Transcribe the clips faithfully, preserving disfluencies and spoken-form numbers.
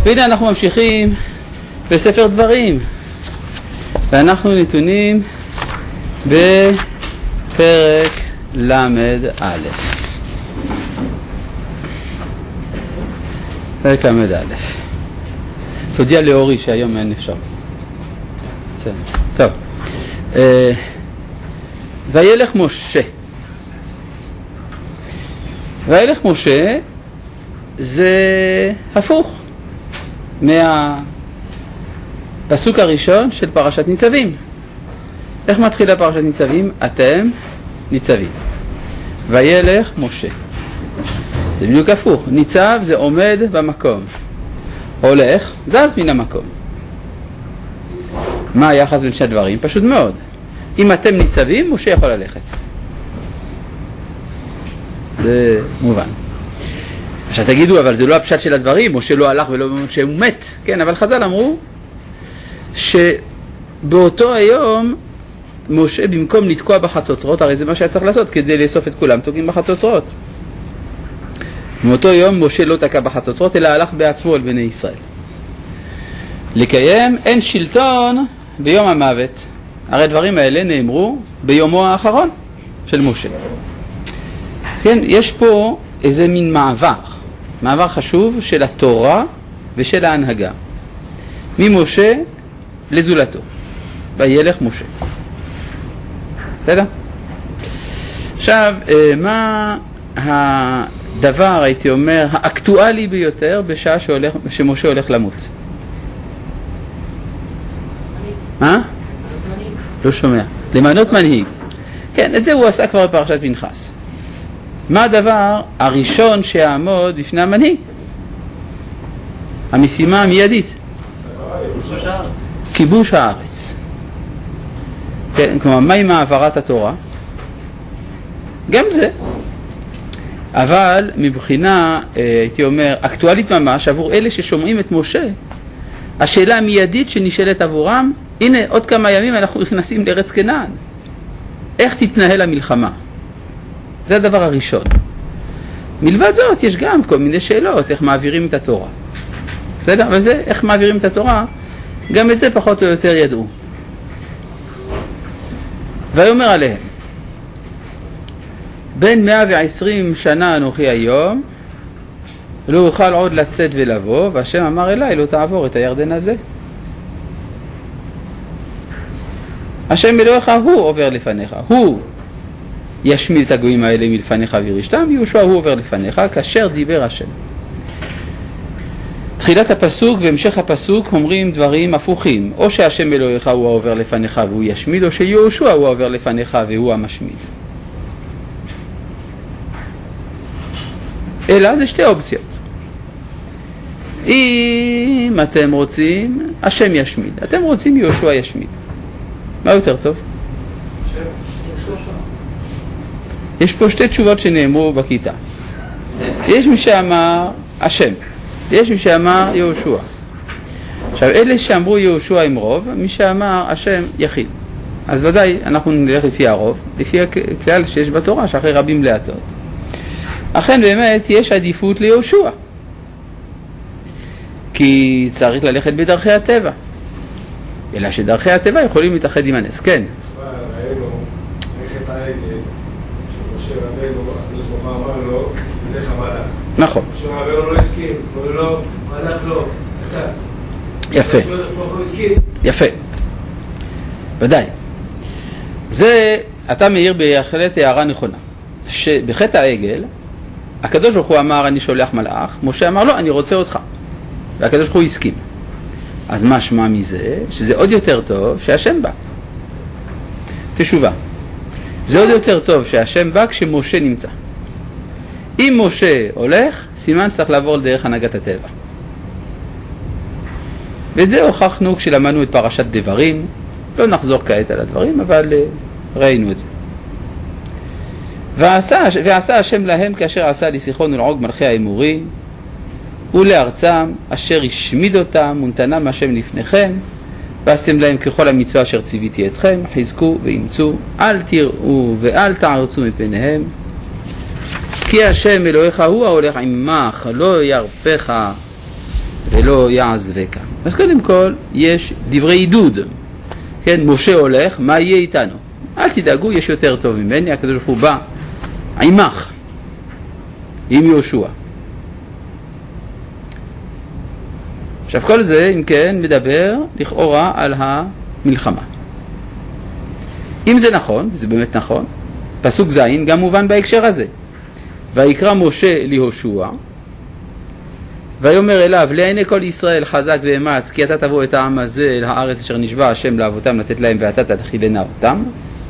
והנה אנחנו ממשיכים בספר דברים, ואנחנו נתונים בפרק למד א'. פרק למד א'. תודיע לאורי שהיום אין אפשר. טוב. וילך משה. וילך משה זה הפוך מהפסוק הראשון של פרשת ניצבים. איך מתחילה פרשת ניצבים? אתם ניצבים. וילך משה. זה בדיוק הפוך. ניצב זה עומד במקום. הולך, זז מן המקום. מה היחס בין שני הדברים? פשוט מאוד. אם אתם ניצבים, משה יכול ללכת. זה מובן. עכשיו תגידו, אבל זה לא הפשט של הדברים, משה לא הלך ולא משה הוא מת. כן, אבל חז"ל אמרו שבאותו היום משה במקום לתקוע בחצוצרות, הרי זה מה שהיה צריך לעשות כדי לאסוף את כולם, תוקעים בחצוצרות. באותו יום משה לא תקע בחצוצרות, אלא הלך בעצמו אל בני ישראל. לקיים אין שלטון ביום המוות. הרי הדברים האלה נאמרו ביומו האחרון של משה. כן, יש פה איזה מין מעבר, מעבר חשוב של התורה ושל ההנהגה. ממשה לזולתו. וילך משה. בסדר? עכשיו, מה הדבר, הייתי אומר, האקטואלי ביותר בשעה שהולך, שמשה הולך למות? מה? לא שומע. למנות מנהיג. כן, את זה הוא עשה כבר בפרשת פנחס. מה הדבר הראשון שיעמוד בפני המנהיג? המשימה המיידית. כיבוש הארץ. כן, כלומר, מה עם העברת התורה? גם זה. אבל מבחינה, הייתי אומר, אקטואלית ממש, עבור אלה ששומעים את משה, השאלה המיידית שנשאלת עבורם, הנה, עוד כמה ימים אנחנו נכנסים לארץ כנען. איך תתנהל המלחמה? זה הדבר הראשון. מלבד זאת, יש גם כל מיני שאלות, איך מעבירים את התורה. בסדר? אבל זה, איך מעבירים את התורה, גם את זה פחות או יותר ידעו. ויאמר עליהם, בין מאה ועשרים שנה אנוכי היום, לא אוכל עוד לצאת ולבוא, והשם אמר אליי, לא תעבור את הירדן הזה. השם אלוהיך הוא עובר לפניך, הוא ישמיד את הגויים האלה מלפניך וירשתם, יהושע הוא עובר לפניך, כאשר דיבר השם. תחילת הפסוק והמשך הפסוק אומרים דברים הפוכים, או שהשם אלוהיך הוא העובר לפניך והוא ישמיד, או שיהושע הוא העובר לפניך והוא המשמיד. אלא זה שתי אופציות. אם אתם רוצים, השם ישמיד. אתם רוצים, יהושע ישמיד. מה יותר טוב? יש פה שתי תשובות שנאמרו בכיתה. יש מי שאמר השם, יש מי שאמר יהושע. עכשיו, אלה שאמרו יהושע עם רוב, מי שאמר השם יחיד. אז ודאי אנחנו נלך לפי הרוב, לפי הכלל שיש בתורה, שאחרי רבים להטות. אכן באמת יש עדיפות ליהושע, כי צריך ללכת בדרכי הטבע. אלא שדרכי הטבע יכולים להתאחד עם הנס, כן. ראינו, רכת העגל, שמשה רבנו, הקדוש ברוך הוא אמר לו, מלך המלאך. נכון. משה רבנו לא הסכים, אמר לו, מלאך לא, אתה. יפה. הוא הסכים. יפה. ודאי. זה, אתה מאיר בהחלט הערה נכונה. שבחטא העגל, הקדוש ברוך הוא אמר, אני שולח מלאך, משה אמר, לא, אני רוצה אותך. והקדוש ברוך הוא הסכים. אז מה שמה מזה? שזה עוד יותר טוב שהשם בא. תשובה. זה עוד יותר טוב שהשם בא כשמשה נמצא. אם משה הולך, סימן צריך לעבור דרך הנהגת הטבע. ואת זה הוכחנו כשלמדנו את פרשת דברים. לא נחזור כעת על הדברים, אבל ראינו את זה. ועשה, ועשה השם להם כאשר עשה לסיחון ולעוג מלכי האמורי, ולארצם אשר השמיד אותם ונתנם השם לפניכם, ועשיתם להם ככל המצווה אשר ציוויתי אתכם, חזקו ואמצו, אל תראו ואל תערצו מפניהם, כי השם אלוהיך הוא ההולך עמך, לא ירפך ולא יעזבך. אז קודם כל יש דברי עידוד. כן, משה הולך, מה יהיה איתנו? אל תדאגו, יש יותר טוב ממני, הקדוש ברוך הוא בא עמך, עם יהושע. עכשיו כל זה, אם כן, מדבר לכאורה על המלחמה. אם זה נכון, זה באמת נכון, פסוק זין גם מובן בהקשר הזה. ויקרא משה ליהושע, ויאמר אליו, לעיני כל ישראל חזק ואמץ, כי אתה תבוא את העם הזה אל הארץ אשר נשבע השם לאבותם לתת להם, ואתה תאכילנה אותם.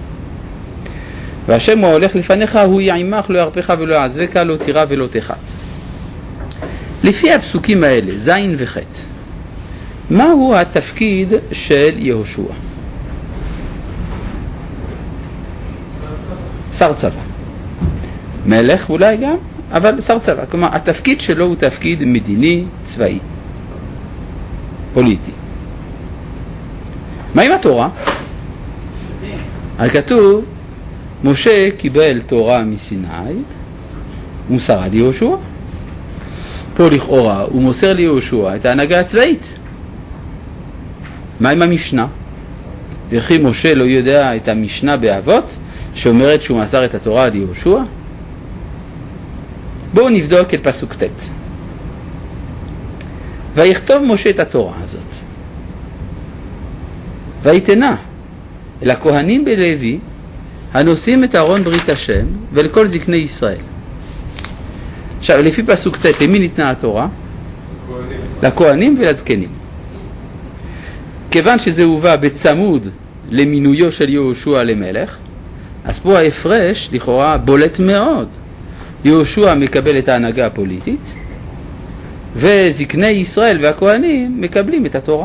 והשם הוא הולך לפניך, הוא יעמך, לא ירפך ולא יעזבך, לא תירא ולא תחת. לפי הפסוקים האלה, זין וחט, מהו התפקיד של יהושע? שר צבא. מלך אולי גם, אבל שר צבא. כלומר, התפקיד שלו הוא תפקיד מדיני, צבאי, פוליטי. מה עם התורה? כתוב, משה קיבל תורה מסיני, הוא מסרה ליהושע. פה לכאורה הוא מוסר ליהושע את ההנהגה הצבאית. מה עם המשנה? וכי משה לא יודע את המשנה באבות שאומרת שהוא מסר את התורה ליהושע? בואו נבדוק את פסוק ט'. ויכתוב משה את התורה הזאת, ויתנה אל הכהנים בלוי הנושאים את ארון ברית השם ולכל זקני ישראל. עכשיו לפי פסוק ט', למי ניתנה התורה? לכהנים. לכהנים ולזקנים. כיוון שזה הובא בצמוד למינויו של יהושע למלך, אז פה ההפרש לכאורה בולט מאוד. יהושע מקבל את ההנהגה הפוליטית, וזקני ישראל והכהנים מקבלים את התורה.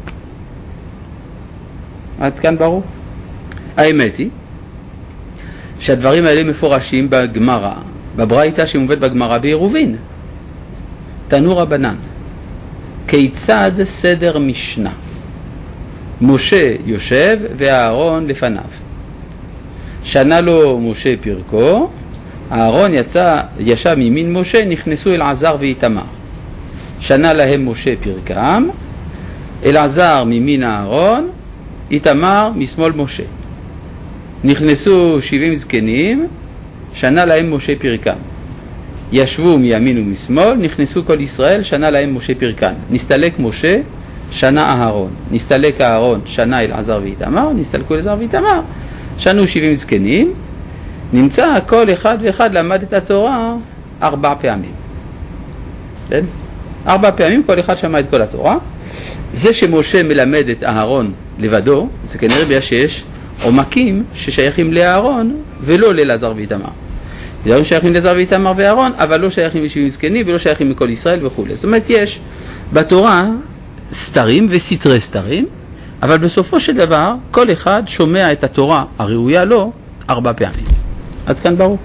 עד כאן ברור? האמת היא שהדברים האלה מפורשים בגמרא, בברייתא שמובאת בגמרא בעירובין. תנו רבנן, כיצד סדר משנה? משה יושב והארון לפניו. שנה לו משה פרקו, הארון יצא, ישב מימין משה, נכנסו אלעזר ואיתמר. שנה להם משה פרקם, אלעזר מימין הארון, איתמר משמאל משה. נכנסו שבעים זקנים, שנה להם משה פרקם. ישבו מימין ומשמאל, נכנסו כל ישראל, שנה להם משה פרקם. נסתלק משה, שנה אהרון. נסתלק הארון, שנה אלעזר ואיתמר, נסתלקו אלעזר ואיתמר, שנו שבעים זקנים. נמצא כל אחד ואחד למד את התורה ארבע פעמים. כן? ארבע פעמים כל אחד שמע את כל התורה. זה שמשה מלמד את אהרון לבדו, זה כנראה בגלל שיש עומקים ששייכים לאהרון ולא לאלעזר ואיתמר. דברים שייכים לאלעזר ואיתמר ואהרון, אבל לא שייכים לשבעים זקנים ולא שייכים לכל ישראל וכו'. זאת אומרת, יש בתורה סתרים וסתרי סתרים, אבל בסופו של דבר כל אחד שומע את התורה הראויה לו ארבע פעמים. עד כאן ברור.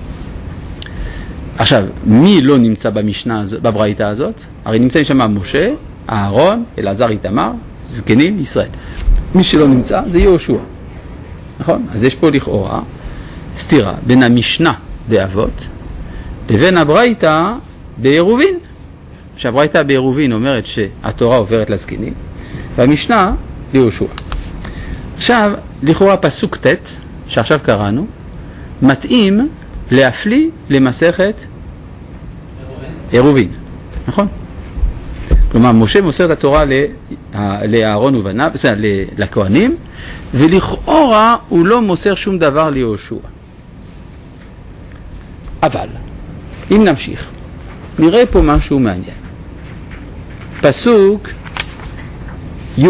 עכשיו, מי לא נמצא במשנה הזאת, בברייתא הזאת? הרי נמצאים שם משה, אהרון, אלעזר, איתמר, זקנים, ישראל. מי שלא נמצא זה יהושע. נכון? אז יש פה לכאורה סתירה בין המשנה באבות לבין הברייתא בעירובין. שהברייתא בעירובין אומרת שהתורה עוברת לזקנים, והמשנה ליהושע. עכשיו, לכאורה פסוק ט' שעכשיו קראנו, מתאים להפליא למסכת עירובין. נכון? כלומר, משה מוסר את התורה לאהרון ובניו, לכהנים, ולכאורה הוא לא מוסר שום דבר ליהושע. אבל, אם נמשיך, נראה פה משהו מעניין. פסוק י'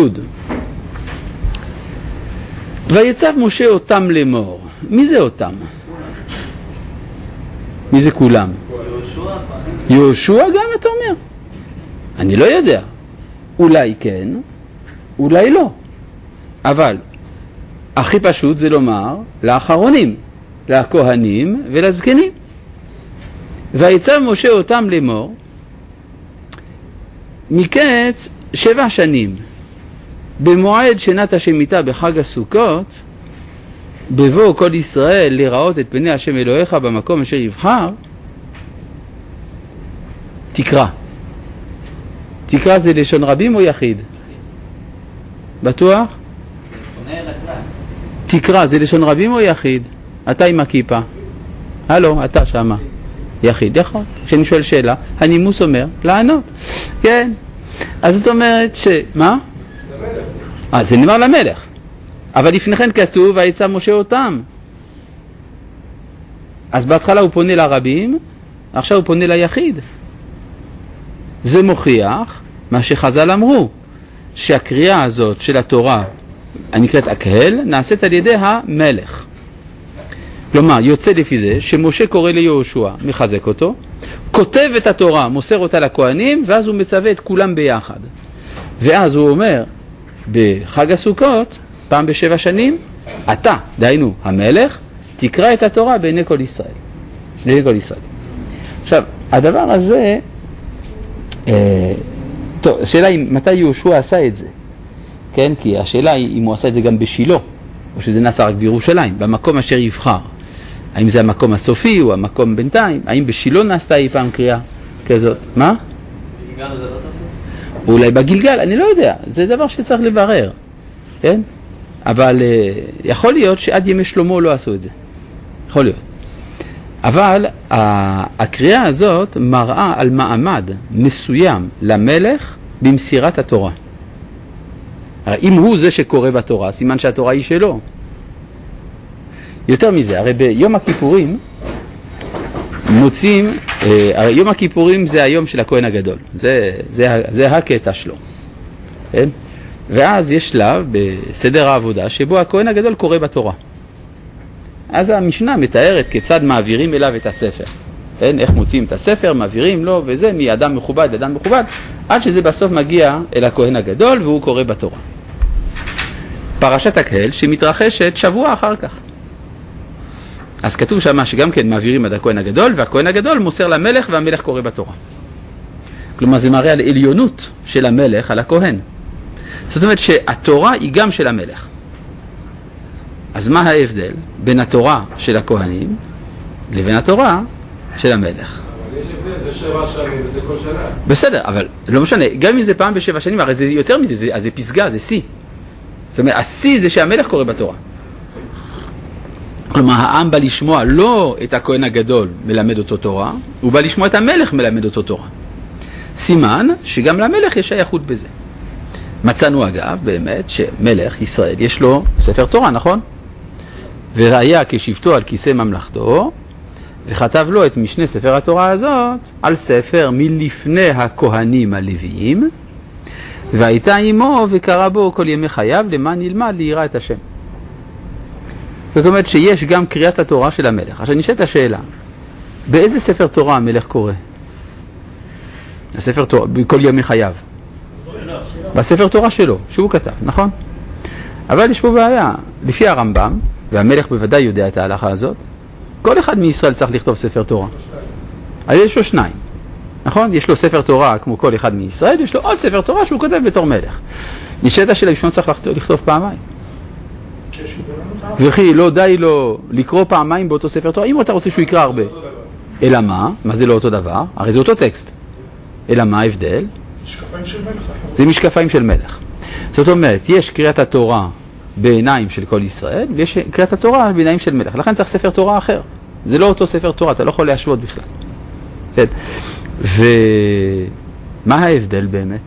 ויצב משה אותם לאמור. מי זה אותם? מי זה כולם? יהושע. יהושע גם אתה אומר? אני לא יודע. אולי כן, אולי לא. אבל הכי פשוט זה לומר לאחרונים, לכהנים ולזקנים. ויצב משה אותם לאמור, מקץ שבע שנים, במועד שנת השמיטה בחג הסוכות, בבוא כל ישראל לראות את פני השם אלוהיך במקום אשר יבחר, תקרא. תקרא זה לשון רבים או יחיד? בטוח? תקרא זה לשון רבים או יחיד? אתה עם הכיפה. הלו, אתה שמה. יחיד, יכול. כשאני שואל שאלה, הנימוס אומר לענות. כן. אז זאת אומרת ש... מה? אה, זה נאמר למלך. אבל לפני כן כתוב, ויצא משה אותם. אז בהתחלה הוא פונה לרבים, עכשיו הוא פונה ליחיד. זה מוכיח מה שחז"ל אמרו, שהקריאה הזאת של התורה, הנקראת הקהל, נעשית על ידי המלך. כלומר, יוצא לפי זה שמשה קורא ליהושע, מחזק אותו, כותב את התורה, מוסר אותה לכהנים, ואז הוא מצווה את כולם ביחד. ואז הוא אומר, בחג הסוכות, פעם בשבע שנים, אתה, דהיינו, המלך, תקרא את התורה בעיני כל ישראל. בעיני כל ישראל. עכשיו, הדבר הזה, אה, טוב, השאלה היא מתי יהושע עשה את זה, כן? כי השאלה היא אם הוא עשה את זה גם בשילה, או שזה נעשה רק בירושלים, במקום אשר יבחר. האם זה המקום הסופי או המקום בינתיים? האם בשילה נעשתה אי פעם קריאה כזאת? מה? בגלגל זה לא תופס? אולי בגלגל, אני לא יודע, זה דבר שצריך לברר, כן? אבל אה, יכול להיות שעד ימי שלמה לא עשו את זה. יכול להיות. אבל הקריאה הזאת מראה על מעמד מסוים למלך במסירת התורה. אם הוא זה שקורא בתורה, סימן שהתורה היא שלו. יותר מזה, הרי ביום הכיפורים מוצאים, הרי יום הכיפורים זה היום של הכהן הגדול, זה, זה, זה הקטע שלו. כן? ואז יש שלב בסדר העבודה שבו הכהן הגדול קורא בתורה. אז המשנה מתארת כיצד מעבירים אליו את הספר. כן? איך מוצאים את הספר, מעבירים לו וזה, מאדם מכובד לאדם מכובד, עד שזה בסוף מגיע אל הכהן הגדול והוא קורא בתורה. פרשת הקהל שמתרחשת שבוע אחר כך. אז כתוב שם שגם כן מעבירים עד הכהן הגדול, והכהן הגדול מוסר למלך והמלך קורא בתורה. כלומר זה מראה על עליונות של המלך על הכהן. זאת אומרת שהתורה היא גם של המלך. אז מה ההבדל בין התורה של הכהנים לבין התורה של המלך? אבל יש הבדל, זה שבע שנים וזה כל שנה. בסדר, אבל לא משנה, גם אם זה פעם בשבע שנים, הרי זה יותר מזה, זה, אז זה פסגה, זה סי. זאת אומרת, הסי זה שהמלך קורא בתורה. כלומר, העם בא לשמוע לא את הכהן הגדול מלמד אותו תורה, הוא בא לשמוע את המלך מלמד אותו תורה. סימן שגם למלך יש שייכות בזה. מצאנו אגב, באמת, שמלך ישראל יש לו ספר תורה, נכון? וראיה כשבטו על כיסא ממלכתו, וכתב לו את משנה ספר התורה הזאת על ספר מלפני הכהנים הלוויים, והייתה עמו וקרא בו כל ימי חייו למען ילמד ליראה את השם. זאת אומרת שיש גם קריאת התורה של המלך. עכשיו נשאלת השאלה, באיזה ספר תורה המלך קורא? הספר תורה, בכל ימי חייו. בספר תורה שלו, שהוא כתב, נכון? אבל יש פה בעיה. לפי הרמב"ם, והמלך בוודאי יודע את ההלכה הזאת, כל אחד מישראל צריך לכתוב ספר תורה. אז יש לו שניים, נכון? יש לו ספר תורה כמו כל אחד מישראל, יש לו עוד ספר תורה שהוא כותב בתור מלך. נשאלת השאלה, ראשון צריך לכתוב פעמיים. וכי לא די לו לקרוא פעמיים באותו ספר תורה, אם אתה רוצה שהוא יקרא הרבה. אלא מה? מה זה לא אותו דבר? הרי זה אותו טקסט. אלא מה ההבדל? משקפיים של מלך. זה משקפיים של מלך. זאת אומרת, יש קריאת התורה בעיניים של כל ישראל, ויש קריאת התורה בעיניים של מלך. לכן צריך ספר תורה אחר. זה לא אותו ספר תורה, אתה לא יכול להשוות בכלל. כן. ומה ההבדל באמת?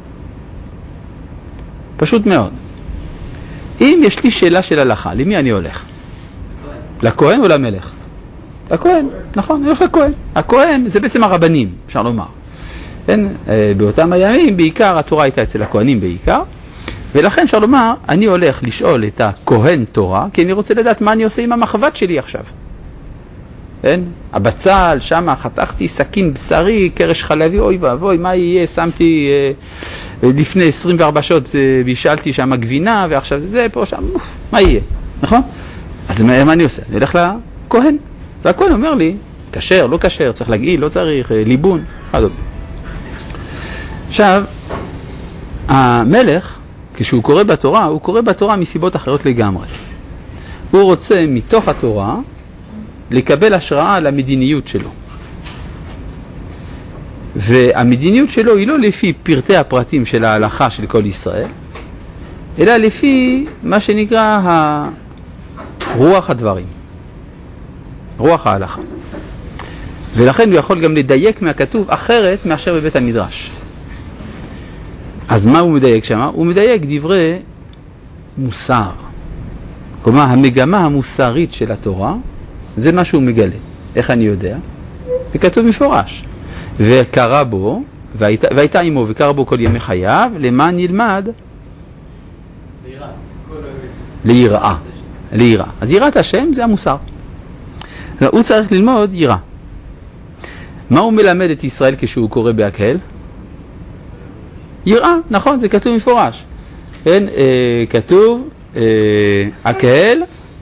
פשוט מאוד. אם יש לי שאלה של הלכה, למי אני הולך? לכהן או למלך? לכהן, נכון, אני הולך לכהן. הכהן זה בעצם הרבנים, אפשר לומר. כן? באותם הימים בעיקר התורה הייתה אצל הכהנים בעיקר, ולכן אפשר לומר, אני הולך לשאול את הכהן תורה, כי אני רוצה לדעת מה אני עושה עם המחבת שלי עכשיו. כן? הבצל, שמה חתכתי סכין בשרי, קרש חלבי, אוי ואבוי, מה יהיה? שמתי אה, לפני עשרים וארבע שעות, אה, בישלתי שם גבינה, ועכשיו זה, זה פה, שם, אוף, מה יהיה? נכון? אז מה, מה אני עושה? אני הולך לכהן, והכהן אומר לי, כשר, לא כשר, צריך להגעיל, לא צריך, אה, ליבון, עדות. עכשיו, המלך, כשהוא קורא בתורה, הוא קורא בתורה מסיבות אחרות לגמרי. הוא רוצה מתוך התורה לקבל השראה על המדיניות שלו. והמדיניות שלו היא לא לפי פרטי הפרטים של ההלכה של כל ישראל, אלא לפי מה שנקרא רוח הדברים, רוח ההלכה. ולכן הוא יכול גם לדייק מהכתוב אחרת מאשר בבית המדרש. אז מה הוא מדייק שם? הוא מדייק דברי מוסר. כלומר, המגמה המוסרית של התורה, זה מה שהוא מגלה. איך אני יודע? וכתוב מפורש. וקרא בו, והייתה, והייתה עמו, וקרא בו כל ימי חייו, למען ילמד? ליראה. ליראה. ליראה. אז יראת השם זה המוסר. הוא צריך ללמוד יראה. מה הוא מלמד את ישראל כשהוא קורא בהקהל? יראה, נכון, זה כתוב מפורש. כן, אה, כתוב, אה, הקהל,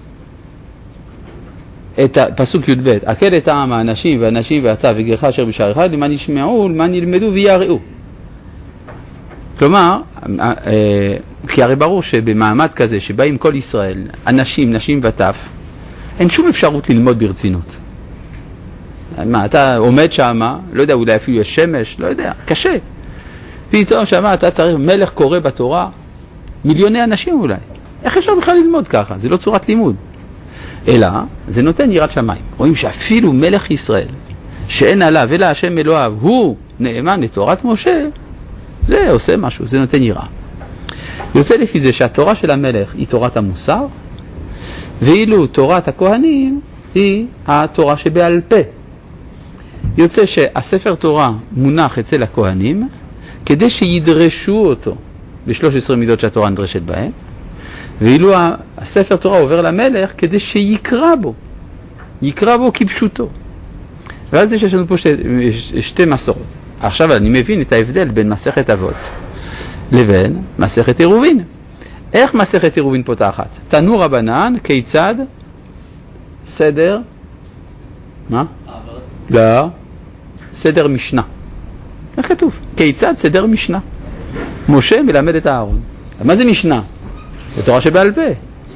את פסוק י' ב', הקהל את העם האנשים והאנשים ואתה וגרך אשר בשער אחד, למען ישמעו, למען ילמדו ויראו. כלומר, אה, כי הרי ברור שבמעמד כזה שבאים כל ישראל, אנשים, נשים וטף, אין שום אפשרות ללמוד ברצינות. מה, אתה עומד שם, לא יודע, אולי אפילו יש שמש, לא יודע, קשה. פתאום שמה, אתה צריך מלך קורא בתורה, מיליוני אנשים אולי. איך אפשר בכלל ללמוד ככה? זה לא צורת לימוד. אלא, זה נותן יראת שמיים. רואים שאפילו מלך ישראל, שאין עליו אלא השם אלוהיו, הוא נאמן לתורת משה, זה עושה משהו, זה נותן יראה. יוצא לפי זה שהתורה של המלך היא תורת המוסר, ואילו תורת הכהנים היא התורה שבעל פה. יוצא שהספר תורה מונח אצל הכהנים, כדי שידרשו אותו ב-שלוש עשרה מידות שהתורה נדרשת בהם, ואילו הספר תורה עובר למלך כדי שיקרא בו, יקרא בו כפשוטו. ואז יש לנו פה שתי, שתי מסורות. עכשיו אני מבין את ההבדל בין מסכת אבות לבין מסכת עירובין. איך מסכת עירובין פותחת? תנו רבנן, כיצד? סדר? מה? לא. סדר משנה. איך כתוב? כיצד סדר משנה? משה מלמד את הארון. מה זה משנה? זה תורה שבעל פה.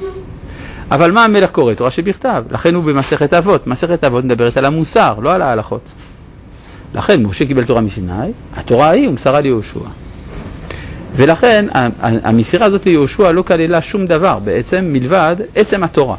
אבל מה המלך קורא? תורה שבכתב. לכן הוא במסכת אבות. מסכת אבות מדברת על המוסר, לא על ההלכות. לכן משה קיבל תורה מסיני, התורה ההיא הוא מסרה ליהושע. ולכן המסירה הזאת ליהושע לא כללה שום דבר, בעצם מלבד עצם התורה.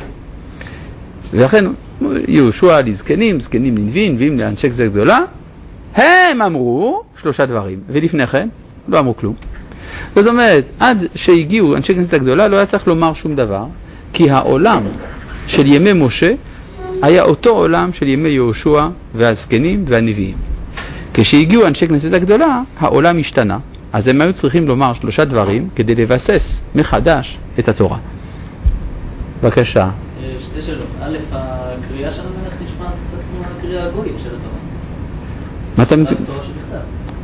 ולכן יהושע לזקנים, זקנים לנביאים, נביאים לאנשי כזאת גדולה, הם אמרו שלושה דברים, ולפני כן לא אמרו כלום. זאת אומרת, עד שהגיעו אנשי כנסת הגדולה לא היה צריך לומר שום דבר, כי העולם של ימי משה היה אותו עולם של ימי יהושע והזקנים והנביאים. כשהגיעו אנשי כנסת הגדולה, העולם השתנה, אז הם היו צריכים לומר שלושה דברים כדי לבסס מחדש את התורה. בבקשה. שתי שאלות. א', הקריאה של המלך נשמעת קצת כמו הקריאה הגויית של התורה. מה אתה מבין? התורה שבכתב.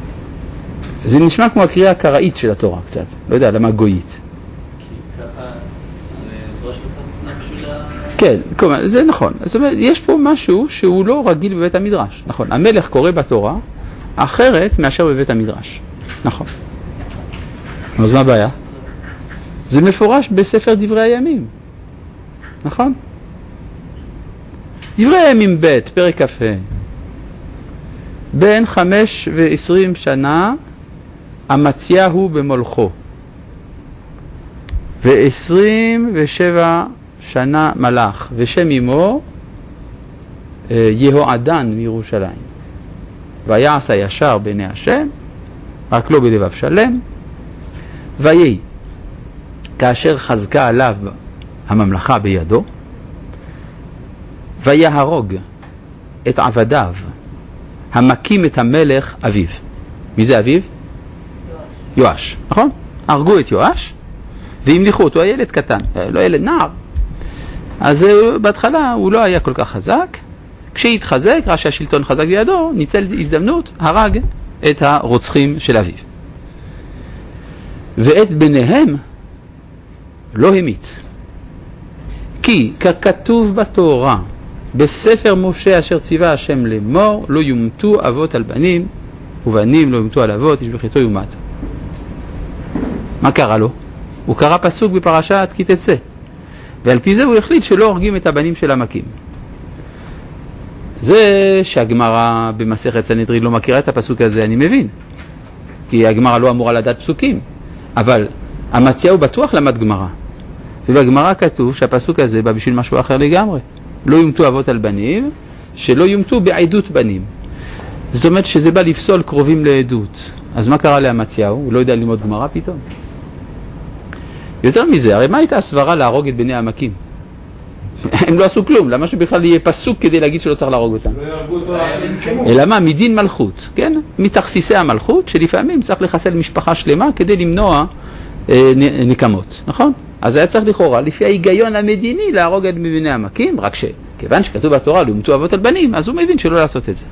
זה נשמע כמו הקריאה הקראית של התורה קצת. לא יודע, למה גויית? כי ככה, התורה שבכתב נתנה בשביל ה... כן, כלומר, זה נכון. זאת אומרת, יש פה משהו שהוא לא רגיל בבית המדרש. נכון, המלך קורא בתורה אחרת מאשר בבית המדרש. נכון. אז מה הבעיה? זה מפורש בספר דברי הימים. נכון? דברי הימים ב' פרק כ"ה. בין חמש ועשרים שנה אמציה במולכו, ועשרים ושבע שנה מלך, ושם אמו יהועדן מירושלים. ויעש הישר בעיני השם, רק לא בלבב שלם. ויהי כאשר חזקה עליו הממלכה בידו, ויהרוג את עבדיו המקים את המלך אביו. מי זה אביו? יואש. יואש, נכון? הרגו את יואש והמליכו אותו, הילד קטן, לא ילד, נער. אז בהתחלה הוא לא היה כל כך חזק. כשהתחזק, ראה שהשלטון חזק בידו, ניצל הזדמנות, הרג את הרוצחים של אביו. ואת בניהם לא המית. כי ככתוב בתורה, בספר משה אשר ציווה השם לאמור, לא יומתו אבות על בנים, ובנים לא יומתו על אבות, איש בחטאו יומת. מה קרה לו? הוא קרא פסוק בפרשת כי תצא. ועל פי זה הוא החליט שלא הורגים את הבנים של המכים. זה שהגמרא במסכת סנהדרין לא מכירה את הפסוק הזה, אני מבין. כי הגמרא לא אמורה לדעת פסוקים. אבל המציאו בטוח למד גמרא. ובגמרא כתוב שהפסוק הזה בא בשביל משהו אחר לגמרי. לא יומתו אבות על בנים, שלא יומתו בעדות בנים. זאת אומרת שזה בא לפסול קרובים לעדות. אז מה קרה להמציאו? הוא לא יודע ללמוד גמרא פתאום. יותר מזה, הרי מה הייתה הסברה להרוג את בני העמקים? הם לא עשו כלום, למה שבכלל יהיה פסוק כדי להגיד שלא צריך להרוג אותם? אלא מה? מדין מלכות, כן? מתכסיסי המלכות, שלפעמים צריך לחסל משפחה שלמה כדי למנוע אה, נקמות, נכון? אז היה צריך לכאורה, לפי ההיגיון המדיני, להרוג את בני העמקים, רק שכיוון שכתוב בתורה, לא יומתו אבות על בנים, אז הוא מבין שלא לעשות את זה.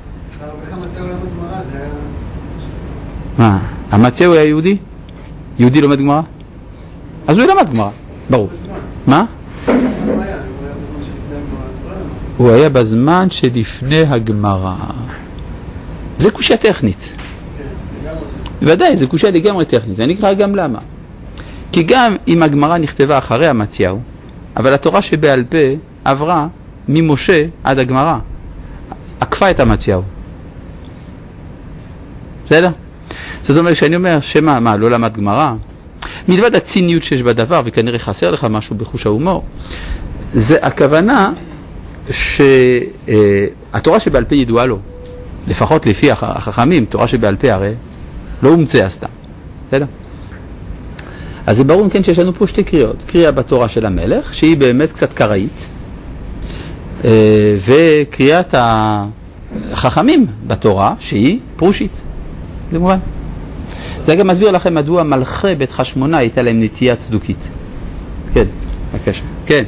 מה? המציאו היה יהודי? יהודי לומד גמרא? אז הוא ילמד גמרא, ברור. מה? הוא היה בזמן שלפני הגמרא. זה קושיה טכנית. ודאי, זה קושיה לגמרי טכנית, ואני אקרא גם למה. כי גם אם הגמרא נכתבה אחרי המציאו, אבל התורה שבעל פה עברה ממשה עד הגמרא, עקפה את המציאו. בסדר? זאת אומרת, כשאני אומר שמה, מה, לא למד גמרא, מלבד הציניות שיש בדבר, וכנראה חסר לך משהו בחוש ההומור, זה הכוונה שהתורה שבעל פה ידועה לו, לפחות לפי החכמים, תורה שבעל פה הרי לא הומצאה סתם. בסדר? אז זה ברור כן שיש לנו פה שתי קריאות. קריאה בתורה של המלך, שהיא באמת קצת קראית, וקריאת החכמים בתורה, שהיא פרושית. זה מובן. זה גם מסביר לכם מדוע מלכי בית חשמונאי הייתה להם נטייה צדוקית. כן, בבקשה. כן.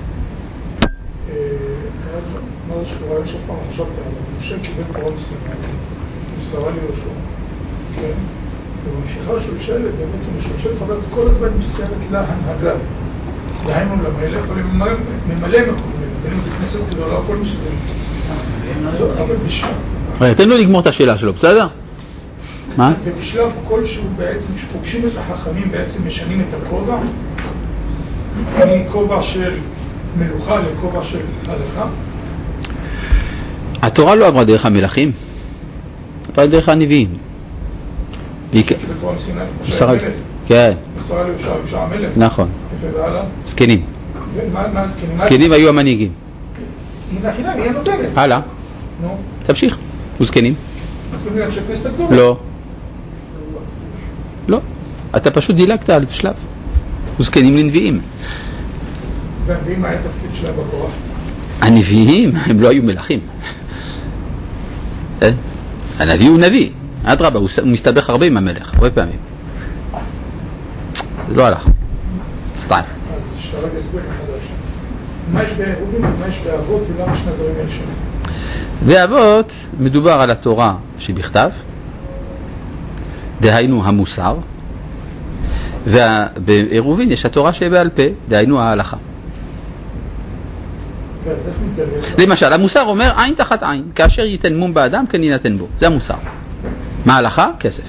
מה זה שהוא ראה שופר, חשבתי עליו, משה קיבל פרעה מסיני, מסרה ליהושע, כן? ובמשיכה של שלט, ובעצם של חבר כל הזמן מסרת להנהגה, דהיינו למלך, אבל ממלא מקום, בין אם זה כנסת גדולה, כל מי שזה זאת, אבל בשלב. תן לו לגמור את השאלה שלו, בסדר? מה? ובשלב כלשהו בעצם, שפוגשים את החכמים, בעצם משנים את הכובע, מכובע של מלוכה לכובע של הלכה. התורה לא עברה דרך המלכים, עברה דרך הנביאים. בתורה מסיני, משה המלך. כן. מסרה ליהושע, יהושע המלך. נכון. יפה, והלאה. זקנים. ומה הזקנים? זקנים היו המנהיגים. הנה, הנה, היא נותנת. הלאה. נו. תמשיך. וזקנים. מתכוונים להם שכנסת הגדולה. לא. לא. אתה פשוט דילגת על שלב. וזקנים לנביאים. והנביאים, מה היה תפקיד שלהם בתורה? הנביאים, הם לא היו מלכים. הנביא הוא נביא. אדרבה, הוא מסתבך הרבה עם המלך, הרבה פעמים. זה לא הלך. סטייל. אז שתרג הסבר מחדש. מה יש בעירובין ומה יש באבות ולמה שני דברים האלה שונים? באבות מדובר על התורה שבכתב, דהיינו המוסר, ובעירובין יש התורה שבעל פה, דהיינו ההלכה. למשל, המוסר אומר עין תחת עין, כאשר ייתן מום באדם כן יינתן בו, זה המוסר. מה ההלכה? כסף.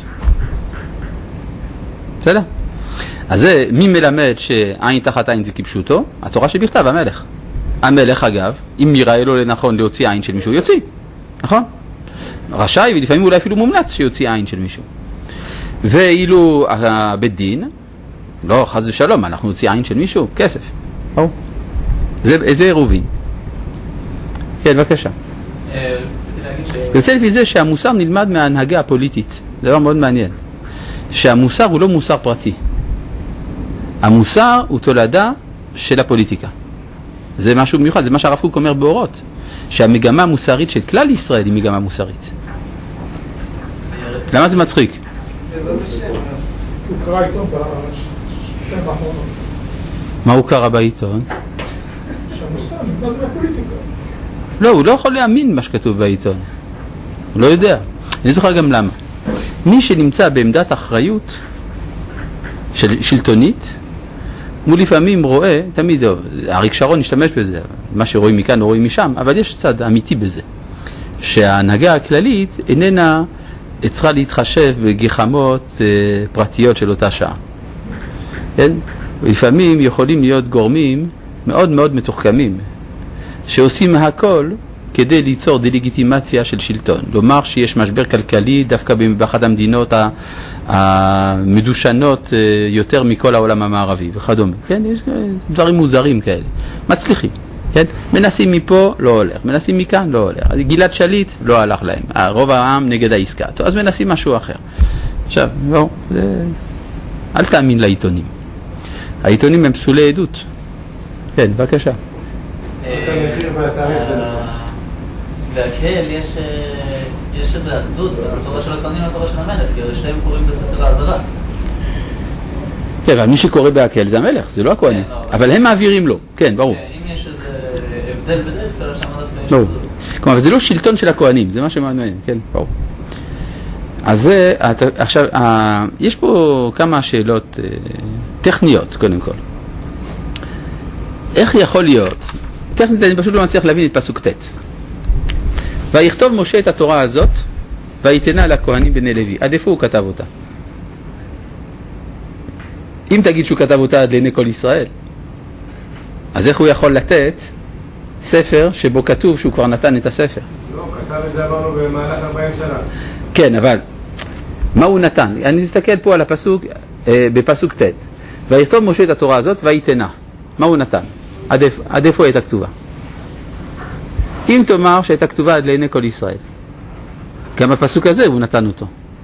בסדר? אז זה, מי מלמד שעין תחת עין זה כפשוטו? התורה שבכתב, המלך. המלך אגב, אם יראה לו לנכון להוציא עין של מישהו, יוציא. נכון? רשאי, ולפעמים אולי אפילו מומלץ שיוציא עין של מישהו. ואילו הבית דין, לא, חס ושלום, אנחנו נוציא עין של מישהו, כסף. או. זה, זה עירובין. כן, בבקשה. יוצא לפי זה שהמוסר נלמד מההנהגה הפוליטית. זה דבר מאוד מעניין. שהמוסר הוא לא מוסר פרטי. המוסר הוא תולדה של הפוליטיקה. זה משהו מיוחד, זה מה שהרב קוק אומר באורות. שהמגמה המוסרית של כלל ישראל היא מגמה מוסרית. למה זה מצחיק? הוא קרא עיתון בשנתיים האחרונות. מה הוא קרא בעיתון? שהמוסר נלמד מהפוליטיקה. לא, הוא לא יכול להאמין מה שכתוב בעיתון. הוא לא יודע. אני זוכר גם למה. מי שנמצא בעמדת אחריות של, שלטונית, הוא לפעמים רואה, תמיד, אריק שרון השתמש בזה, מה שרואים מכאן רואים משם, אבל יש צד אמיתי בזה. שההנהגה הכללית איננה צריכה להתחשב בגחמות אה, פרטיות של אותה שעה. כן? לפעמים יכולים להיות גורמים מאוד מאוד מתוחכמים, שעושים הכל כדי ליצור דלגיטימציה של שלטון. לומר שיש משבר כלכלי דווקא באחת המדינות המדושנות יותר מכל העולם המערבי וכדומה. כן, יש דברים מוזרים כאלה. מצליחים. כן? מנסים מפה, לא הולך. מנסים מכאן, לא הולך. גלעד שליט, לא הלך להם. רוב העם נגד העסקה. טוב, אז מנסים משהו אחר. עכשיו, לא, זה... אל תאמין לעיתונים. העיתונים הם פסולי עדות. כן, בבקשה. והקהל יש איזו אחדות בין התורה של הכהנים לתורה של המלך, כי שניהם קוראים בספר האזהרה. כן, אבל מי שקורא בהקהל זה המלך, זה לא הכהנים. אבל הם מעבירים לו, כן, ברור. אם יש איזה הבדל בדרך כלל שם דווקא יש... ברור. כלומר, זה לא שלטון של הכהנים, זה מה שמעניין, כן, ברור. אז זה, עכשיו, יש פה כמה שאלות טכניות, קודם כל. איך יכול להיות? טכנית אני פשוט לא מצליח להבין את פסוק ט'. ויכתוב משה את התורה הזאת, ויתנה לכהנים בני לוי. עד איפה הוא כתב אותה? אם תגיד שהוא כתב אותה עד לעיני כל ישראל, אז איך הוא יכול לתת ספר שבו כתוב שהוא כבר נתן את הספר? לא, כתב את זה אמרנו במהלך ארבעים שנה. כן, אבל מה הוא נתן? אני אסתכל פה על הפסוק, אה, בפסוק ט'. ויכתוב משה את התורה הזאת, ויתנה. מה הוא נתן? עד, עד איפה הייתה כתובה? אם תאמר שהייתה כתובה עד לעיני כל ישראל, גם הפסוק הזה הוא נתן אותו.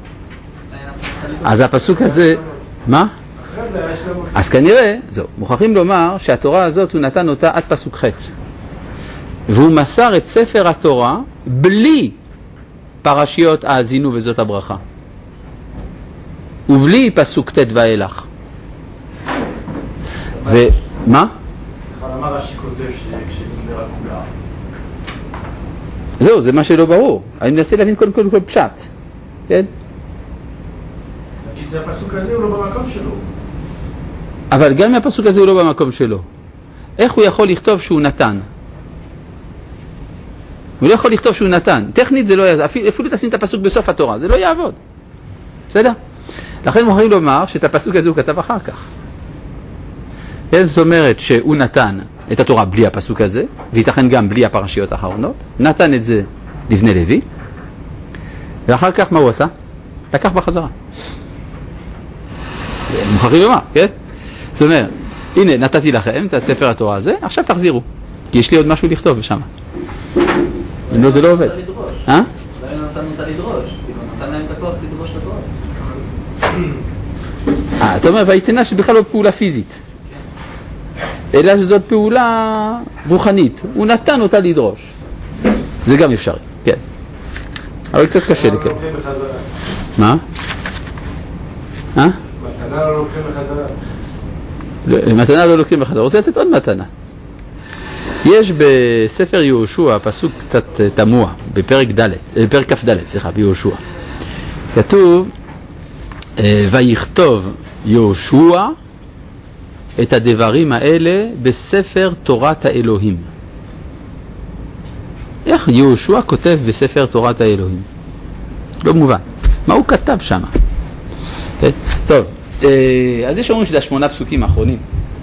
אז הפסוק הזה, מה? אז כנראה, זהו, מוכרחים לומר שהתורה הזאת הוא נתן אותה עד פסוק ח'. והוא מסר את ספר התורה בלי פרשיות האזינו וזאת הברכה. ובלי פסוק ט' ואילך. ומה? אמר רש"י כותב כשנגמרה כולה. זהו, זה מה שלא ברור. אני מנסה להבין קודם כל כל פשט. כן? נגיד זה הפסוק הזה הוא לא במקום שלו. אבל גם הפסוק הזה הוא לא במקום שלו. איך הוא יכול לכתוב שהוא נתן? הוא לא יכול לכתוב שהוא נתן. טכנית זה לא יעבוד. אפילו תשים את הפסוק בסוף התורה. זה לא יעבוד. בסדר? לכן מוכרחים לומר שאת הפסוק הזה הוא כתב אחר כך. כן, זאת אומרת שהוא נתן את התורה בלי הפסוק הזה, וייתכן גם בלי הפרשיות האחרונות, נתן את זה לבני לוי, ואחר כך מה הוא עשה? לקח בחזרה. מוכרחים לומר, כן? זאת אומרת, הנה נתתי לכם את ספר התורה הזה, עכשיו תחזירו, כי יש לי עוד משהו לכתוב שם. אם לא זה לא עובד. אה? אולי נתנו אותה לדרוש, כאילו נתן להם את הכוח לדרוש את התורה. אה, אתה אומר, והייתנה שבכלל לא פעולה פיזית. אלא שזאת פעולה רוחנית. הוא נתן אותה לדרוש. זה גם אפשרי, כן. אבל קצת קשה לקרוא. מה? אה? מתנה לא לוקחים בחזרה. מתנה לא לוקחים בחזרה. רוצה לתת עוד מתנה. יש בספר יהושע פסוק קצת תמוה, בפרק ד', בפרק כ"ד, סליחה, ביהושע. כתוב, ויכתוב יהושע את הדברים האלה בספר תורת האלוהים. איך יהושע כותב בספר תורת האלוהים? לא מובן. מה הוא כתב שם? טוב, אז יש אומרים שזה השמונה פסוקים האחרונים.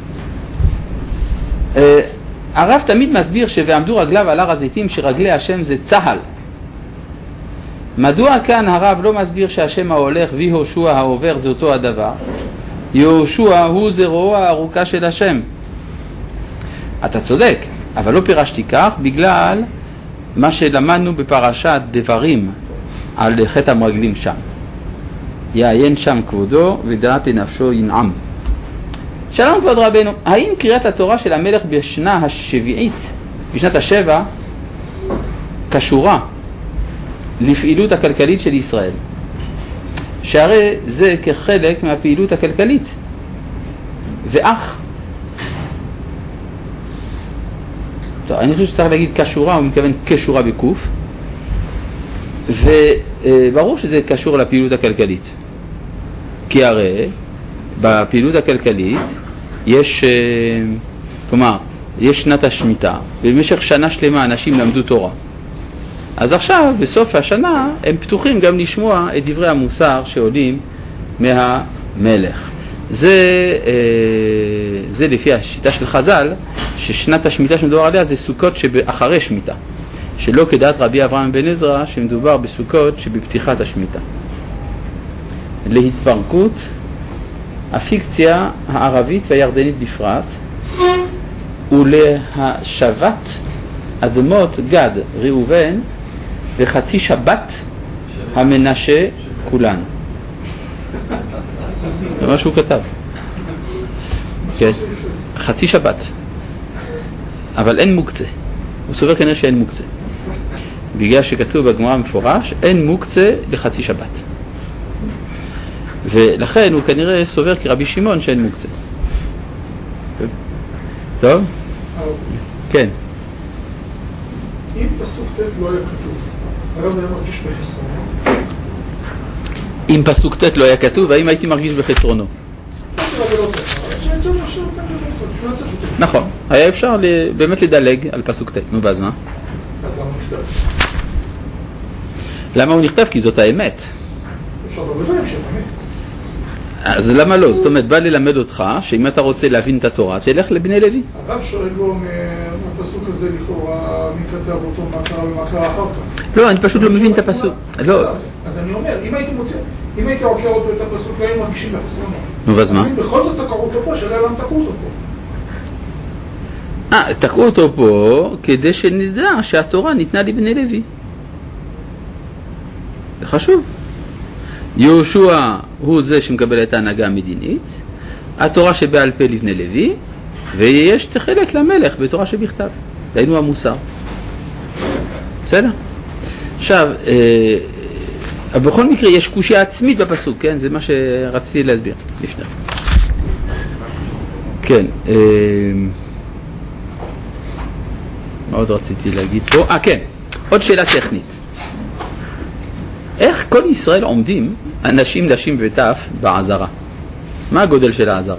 הרב תמיד מסביר שוועמדו רגליו על הר הזיתים שרגלי השם זה צהל. מדוע כאן הרב לא מסביר שהשם ההולך ויהושע העובר זה אותו הדבר? יהושע הוא זרועו הארוכה של השם. אתה צודק, אבל לא פירשתי כך בגלל מה שלמדנו בפרשת דברים על חטא המרגלים שם. יעיין שם כבודו ודעת לנפשו ינעם. שלום כבוד רבנו, האם קריאת התורה של המלך בשנה השביעית, בשנת השבע, קשורה לפעילות הכלכלית של ישראל? שהרי זה כחלק מהפעילות הכלכלית. ואך, טוב, אני חושב שצריך להגיד קשורה, הוא מתכוון קשורה בקוף, וברור שזה קשור לפעילות הכלכלית. כי הרי בפעילות הכלכלית יש, כלומר, יש שנת השמיטה, ובמשך שנה שלמה אנשים למדו תורה. אז עכשיו, בסוף השנה, הם פתוחים גם לשמוע את דברי המוסר שעולים מהמלך. זה, זה לפי השיטה של חז"ל, ששנת השמיטה שמדובר עליה זה סוכות שאחרי שמיטה. שלא כדעת רבי אברהם בן עזרא שמדובר בסוכות שבפתיחת השמיטה. להתפרקות הפיקציה הערבית והירדנית בפרט ולהשבת אדמות גד, ראובן וחצי שבת המנשה כולן. זה מה שהוא כתב. כן, חצי שבת. אבל אין מוקצה. הוא סובר כנראה שאין מוקצה. בגלל שכתוב בגמרא מפורש, אין מוקצה לחצי שבת. ולכן הוא כנראה סובר כרבי שמעון שאין מוקצה. טוב? כן. אם פסוק ט' לא היה כתוב, הרב היה מרגיש בחסרונו? אם פסוק ט' לא היה כתוב, האם הייתי מרגיש בחסרונו? נכון, היה אפשר באמת לדלג על פסוק ט', נו ואז מה? אז למה הוא נכתב? למה הוא נכתב? כי זאת האמת. אפשר לא בדברים שהם אמת. אז למה לא? זאת אומרת, בא ללמד אותך שאם אתה רוצה להבין את התורה, תלך לבני לוי. הרב שואל בו מהפסוק הזה לכאורה, מי כתב אותו, מה קרה ומה קרה אחר כך. לא, אני פשוט לא מבין את הפסוק. לא. אז אני אומר, אם הייתי מוצא, אם הייתי עוקר אותו את הפסוק, לא היינו מרגישים בחסרונו. נו, ואז מה? אז אם בכל זאת תקעו אותו פה, שאלה למה תקעו אותו פה. אה, תקעו אותו פה כדי שנדע שהתורה ניתנה לבני לוי. זה חשוב. יהושע הוא זה שמקבל את ההנהגה המדינית, התורה שבעל פה לבני לוי, ויש חלק למלך בתורה שבכתב. דהיינו המוסר. בסדר? עכשיו, אה, בכל מקרה יש קושיה עצמית בפסוק, כן? זה מה שרציתי להסביר לפני. כן. אה, מה עוד רציתי להגיד פה? אה, כן. עוד שאלה טכנית. איך כל ישראל עומדים, אנשים, נשים וטף, בעזרה? מה הגודל של העזרה?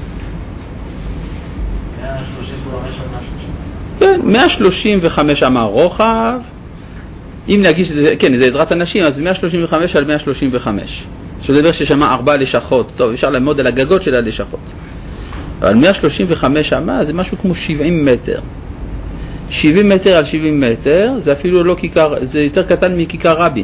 כן, מאה שלושים וחמש אמה רוחב. אם נגיד שזה, כן, זה עזרת אנשים, אז מאה שלושים וחמש על מאה שלושים וחמש. שדבר ששמה ארבע לשכות. טוב, אפשר לעמוד על הגגות של הלשכות. אבל מאה שלושים וחמש אמה זה משהו כמו שבעים מטר. שבעים מטר על שבעים מטר, זה אפילו לא כיכר, זה יותר קטן מכיכר רבין.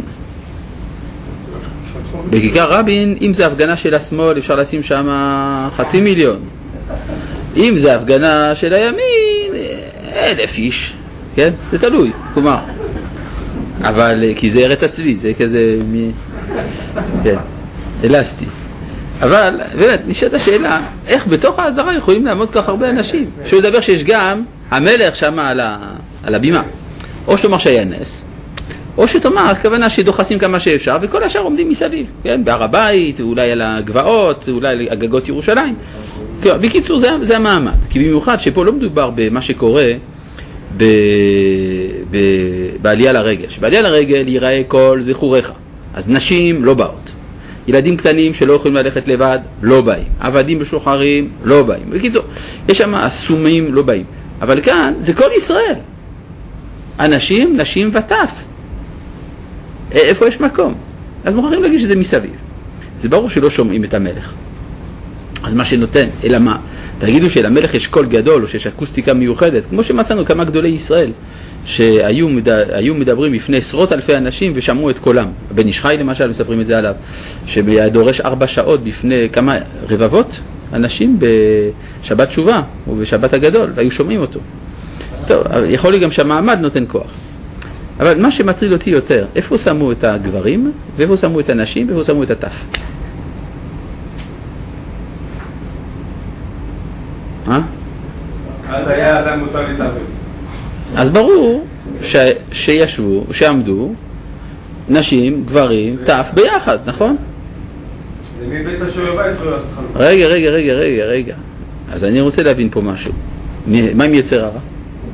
בכיכר רבין, אם זה הפגנה של השמאל, אפשר לשים שם חצי מיליון. אם זה הפגנה של הימין, אלף איש, כן? זה תלוי, כלומר. אבל, כי זה ארץ הצבי, זה כזה, מ... כן, אלסטי. אבל, באמת, נשאלת השאלה, איך בתוך העזרה יכולים לעמוד כך הרבה אנשים? שהוא מדבר שיש גם המלך שם על, ה... על הבימה. או שתאמר שהיה נס, או שתאמר, הכוונה שדוחסים כמה שאפשר, וכל השאר עומדים מסביב, כן? בהר הבית, אולי על הגבעות, אולי על הגגות ירושלים. כן, בקיצור, זה, זה המעמד. כי במיוחד שפה לא מדובר במה שקורה ב... ב... בעלייה לרגל. שבעלייה לרגל ייראה כל זכוריך. אז נשים לא באות. ילדים קטנים שלא יכולים ללכת לבד, לא באים. עבדים משוחררים, לא באים. בקיצור, יש שם אסומים, לא באים. אבל כאן זה כל ישראל. אנשים, נשים וטף. איפה יש מקום? אז מוכרחים להגיד שזה מסביב. זה ברור שלא שומעים את המלך. אז מה שנותן, אלא מה? תגידו שלמלך יש קול גדול או שיש אקוסטיקה מיוחדת, כמו שמצאנו כמה גדולי ישראל, שהיו מדברים, מדברים בפני עשרות אלפי אנשים ושמעו את קולם. בן איש חי למשל, מספרים את זה עליו, שדורש ארבע שעות בפני כמה רבבות אנשים בשבת תשובה או בשבת הגדול, והיו שומעים אותו. טוב, יכול להיות גם שהמעמד נותן כוח. אבל מה שמטריד אותי יותר, איפה שמו את הגברים, ואיפה שמו את הנשים, ואיפה שמו את הטף? אה? אז היה אדם מותר להתערב. אז ברור ש... שישבו, שעמדו, נשים, גברים, טף ביחד, נכון? מבית השואבה התחילו לעשות חלוק. רגע, רגע, רגע, רגע, רגע. אז אני רוצה להבין פה משהו. מה עם יצר הרע?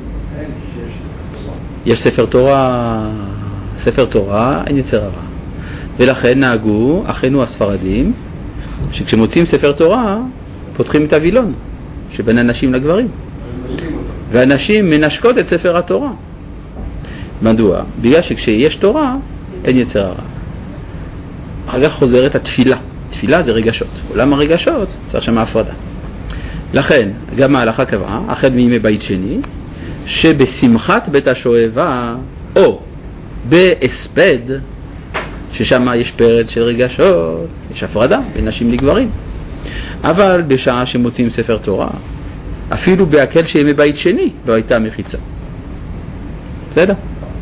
יש ספר תורה, ספר תורה, אין יצר הרע. ולכן נהגו, אחינו הספרדים, שכשמוצאים ספר תורה, פותחים את הווילון, שבין הנשים לגברים. והנשים מנשקות את ספר התורה. מדוע? בגלל שכשיש תורה, אין יצר הרע. אחר כך חוזרת התפילה. תפילה זה רגשות. עולם הרגשות צריך שם הפרדה. לכן, גם ההלכה קבעה, החל מימי בית שני, שבשמחת בית השואבה או בהספד, ששם יש פרץ של רגשות, יש הפרדה בין נשים לגברים. אבל בשעה שמוצאים ספר תורה, אפילו בהקל שימי בית שני לא הייתה מחיצה. בסדר?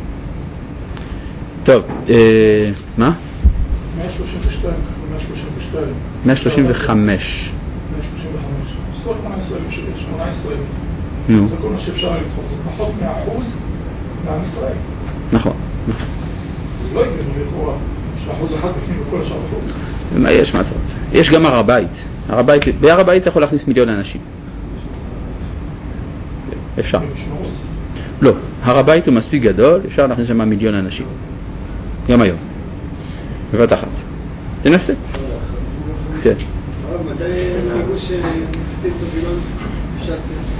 טוב, אה, מה? מאה שלושים ושתיים כפול מאה שלושים ושתיים. מאה שלושים וחמש. מאה שלושים וחמש. עשרות שמונה עשרה אלף שקל, שמונה עשרה אלף. נו. זה כל מה שאפשר לדחוף, זה פחות מאחוז מעם ישראל. נכון. זה לא הגיוני לכאורה, שאחוז אחד בפנים וכל השאר אחוז. מה יש, מה אתה רוצה? יש גם הר הבית. הר הבית, בהר הבית יכול להכניס מיליון אנשים. אפשר. לא, הר הבית הוא מספיק גדול, אפשר להכניס שם מיליון אנשים. גם היום. בבת אחת. תנסה. כן. מתי נהגו שניסיתי את הווילון פשט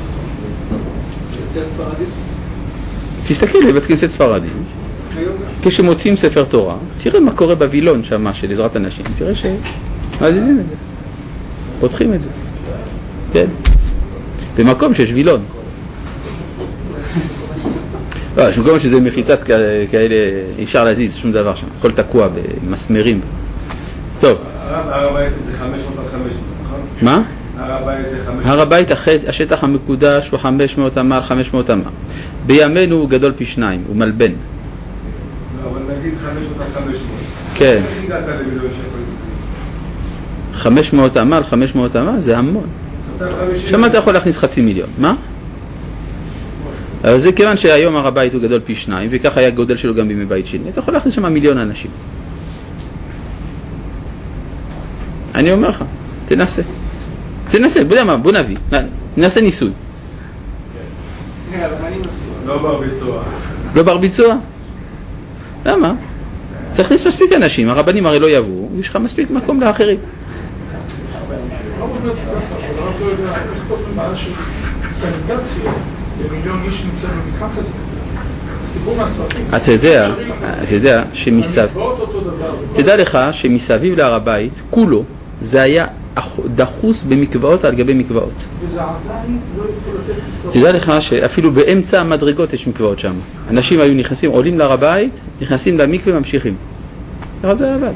כנסיה ספרדית? תסתכל לבית כנסת ספרדים. כשמוצאים ספר תורה, תראה מה קורה בווילון שם של עזרת הנשים. תראה שמזיזים את זה. פותחים את זה. כן. במקום שיש וילון. לא, יש מקום שזה מחיצת כאלה, אי אפשר להזיז שום דבר שם. הכל תקוע במסמרים. טוב. הר הבית זה חמש מאות על חמש מאות, נכון? מה? הר הבית זה חמש מאות. הר הבית, השטח המקודש הוא חמש מאות אמר, חמש מאות אמר. בימינו הוא גדול פי שניים, הוא מלבן. לא, אבל נגיד חמש מאות על חמש מאות. כן. איך הגעת למיליון שקל? חמש מאות אמר, חמש מאות אמר, זה המון. שם אתה יכול להכניס חצי מיליון. מה? אבל זה כיוון שהיום הר הבית הוא גדול פי שניים, וכך היה גודל שלו גם בימי בית שני. אתה יכול להכניס שם מיליון אנשים. אני אומר לך, תנסה. תנסה, בוא יודע מה, בוא נביא. נעשה ניסוי. לא בר ביצוע. לא בר ביצוע? למה? תכניס מספיק אנשים, הרבנים הרי לא יבואו, יש לך מספיק מקום לאחרים. לא באמת זה ככה, אבל רק לא יודע איך פה במעלה של סניטציה למיליון איש נמצא במתחם כזה. סיפור מהסרטים. אתה יודע, אתה יודע שמסביב, אותו דבר. תדע לך שמסביב להר הבית, כולו, זה היה דחוס במקוואות על גבי מקוואות. וזה עדיין לא יכול לתת... תדע לך שאפילו באמצע המדרגות יש מקוואות שם. אנשים היו נכנסים, עולים להר הבית, נכנסים למקווה וממשיכים. ככה זה עבד.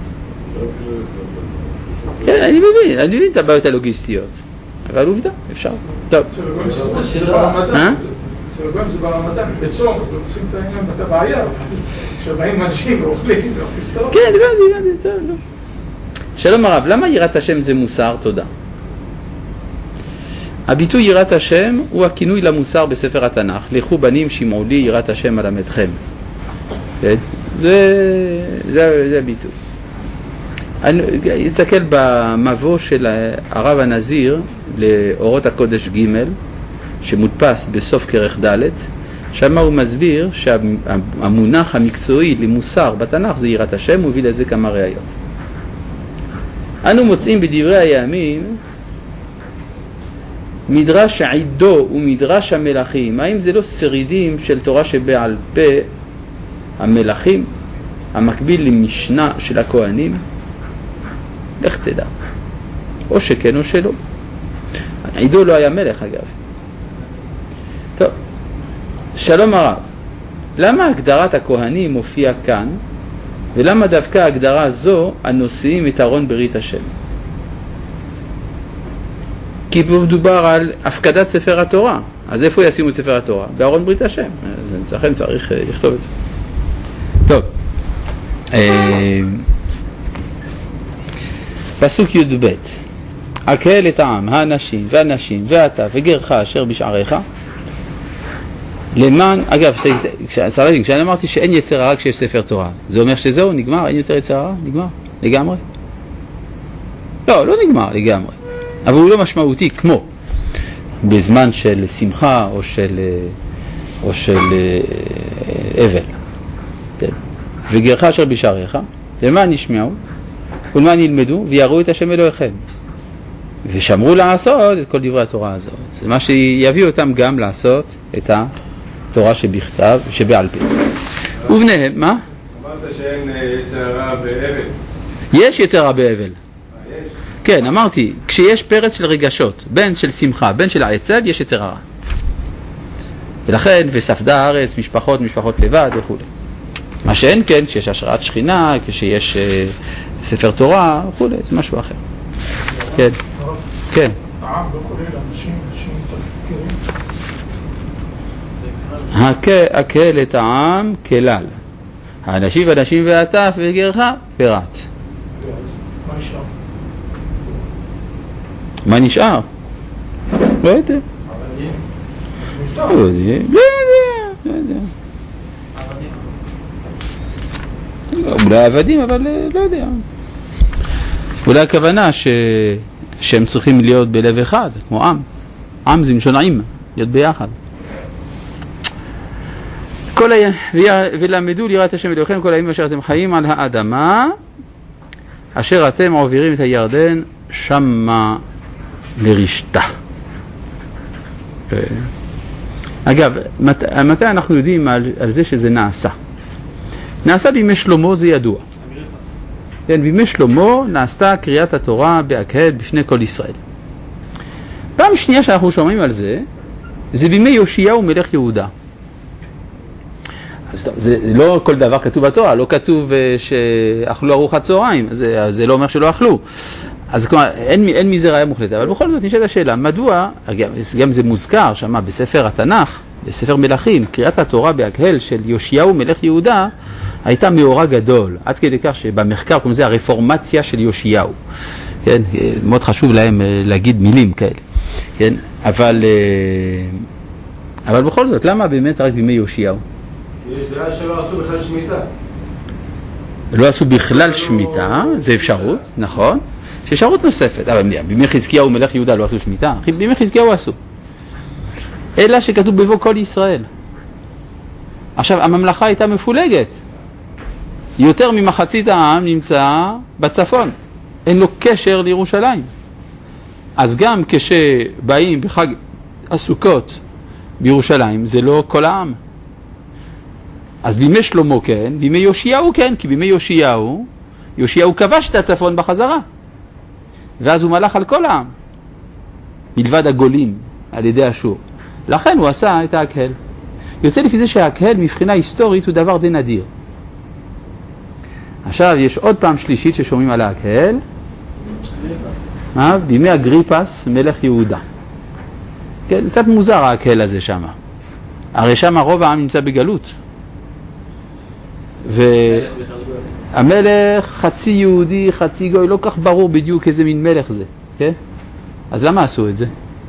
כן, אני מבין, אני מבין את הבעיות הלוגיסטיות. אבל עובדה, אפשר. טוב. אצל הגויים זה ברמדאן. אצל הגויים זה ברמדאן. בצום, אז לא עושים את העניין, אתה בעיה. כשבאים אנשים ואוכלים, ואוכלים. כן, הבנתי, הבנתי, טוב, לא. שלום הרב, למה יראת השם זה מוסר? תודה. הביטוי יראת השם הוא הכינוי למוסר בספר התנ"ך. לכו בנים שמעו לי יראת השם אלמדכם. כן? זה, זה, זה הביטוי. אני אצטכל במבוא של הרב הנזיר לאורות הקודש ג' שמודפס בסוף כרך ד', שם הוא מסביר שהמונח המקצועי למוסר בתנ"ך זה יראת השם, הוא הביא לזה כמה ראיות. אנו מוצאים בדברי הימים מדרש עידו ומדרש המלכים. האם זה לא שרידים של תורה שבעל פה המלכים, המקביל למשנה של הכהנים? לך תדע. או שכן או שלא. עידו לא היה מלך אגב. טוב. שלום הרב. למה הגדרת הכהנים מופיעה כאן? ולמה דווקא ההגדרה זו הנושאים את ארון ברית השם? כי פה מדובר על הפקדת ספר התורה. אז איפה ישימו את ספר התורה? בארון ברית השם. לכן צריך לכתוב את זה. טוב. פסוק י' ב' הקהל את העם, האנשים והנשים ואתה וגרך אשר בשעריך למען, אגב, כשאני אמרתי שאין יצר הרע כשיש ספר תורה, זה אומר שזהו, נגמר, אין יותר יצר הרע? נגמר? לגמרי? לא, לא נגמר לגמרי, אבל הוא לא משמעותי כמו בזמן של שמחה או של, או של אבל. כן. וגרך אשר בשעריך למען ישמעו ולמען ילמדו ויראו את השם אלוהיכם ושמרו לעשות את כל דברי התורה הזאת. זה מה שיביא אותם גם לעשות את התורה שבכתב, שבעל פה. ובניהם, מה? אמרת שאין יצר הרע באבל. יש יצר הרע באבל. כן, אמרתי, כשיש פרץ של רגשות, בין של שמחה, בין של העצב, יש יצר הרע. ולכן, וספדה הארץ, משפחות, משפחות לבד וכו'. מה שאין כן, כשיש השראת שכינה, כשיש אה, ספר תורה וכו', זה משהו אחר. כן. כן. העם לא כולל אנשים, אנשים תפקירים. הקל את העם כלל. האנשים ואנשים והטף וגרך פירט. מה נשאר? מה נשאר? לא יודע. לא יודע. לא יודע. לא יודע. אולי עבדים, אבל לא יודע. אולי הכוונה ש... שהם צריכים להיות בלב אחד, כמו עם. עם זה משונעים, להיות ביחד. כל ה... ולמדו ליראת השם אלוהיכם כל הימים אשר אתם חיים על האדמה, אשר אתם עוברים את הירדן שמה לרשתה. אגב, מת... מתי אנחנו יודעים על, על זה שזה נעשה? נעשה בימי שלמה, זה ידוע. כן, בימי שלמה נעשתה קריאת התורה בהקהל בפני כל ישראל. פעם שנייה שאנחנו שומעים על זה, זה בימי יאשיהו מלך יהודה. אז זה לא כל דבר כתוב בתורה, לא כתוב שאכלו ארוחת צהריים, זה, זה לא אומר שלא אכלו. אז כלומר, אין, אין מזה ראיה מוחלטת, אבל בכל זאת נשאלת השאלה, מדוע, גם, גם זה מוזכר שמה בספר התנ"ך, בספר מלכים, קריאת התורה בהקהל של יאשיהו מלך יהודה, הייתה מאורע גדול, עד כדי כך שבמחקר קוראים לזה הרפורמציה של יאשיהו. כן, מאוד חשוב להם להגיד מילים כאלה. כן, אבל, אבל בכל זאת, למה באמת רק בימי יאשיהו? יש דעה שלא עשו בכלל שמיטה. לא עשו בכלל שמיטה, זה אפשרות, נכון. יש אפשרות נוספת, אבל בימי חזקיהו מלך יהודה לא עשו שמיטה, בימי חזקיהו עשו. אלא שכתוב בבוא כל ישראל. עכשיו, הממלכה הייתה מפולגת. יותר ממחצית העם נמצא בצפון. אין לו קשר לירושלים. אז גם כשבאים בחג הסוכות בירושלים, זה לא כל העם. אז בימי שלמה כן, בימי יאשיהו כן, כי בימי יאשיהו, יאשיהו כבש את הצפון בחזרה. ואז הוא מלך על כל העם, מלבד הגולים, על ידי אשור. לכן הוא עשה את ההקהל. יוצא לפי זה שההקהל מבחינה היסטורית הוא דבר די נדיר. עכשיו יש עוד פעם שלישית ששומעים על ההקהל. בימי אגריפס, מלך יהודה. כן, זה קצת מוזר ההקהל הזה שם. הרי שם רוב העם נמצא בגלות. והמלך חצי יהודי, חצי גוי, לא כך ברור בדיוק איזה מין מלך זה. כן? אז למה עשו את זה?